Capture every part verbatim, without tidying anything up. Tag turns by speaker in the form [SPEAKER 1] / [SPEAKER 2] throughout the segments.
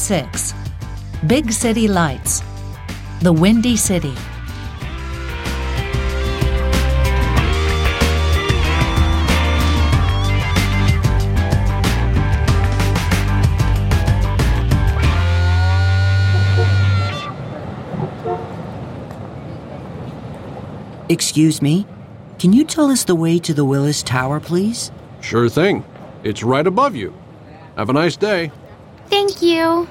[SPEAKER 1] six. Big City Lights. The Windy City.
[SPEAKER 2] Excuse me, can you tell us the way to the Willis Tower, please?
[SPEAKER 3] Sure thing. It's right above you. Have a nice day.
[SPEAKER 4] Thank you.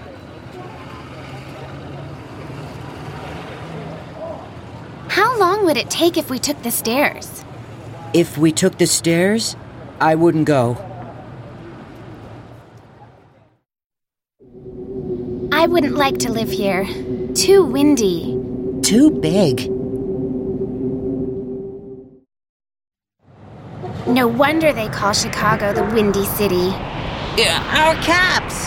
[SPEAKER 4] How long would it take if we took the stairs?
[SPEAKER 2] If we took the stairs, I wouldn't go.
[SPEAKER 4] I wouldn't like to live here. Too windy.
[SPEAKER 2] Too big.
[SPEAKER 4] No wonder they call Chicago the Windy City.
[SPEAKER 5] Yeah, our caps!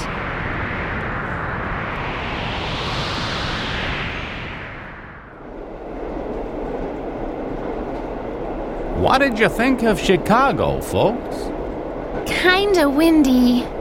[SPEAKER 6] What did you think of Chicago, folks?
[SPEAKER 4] Kinda windy.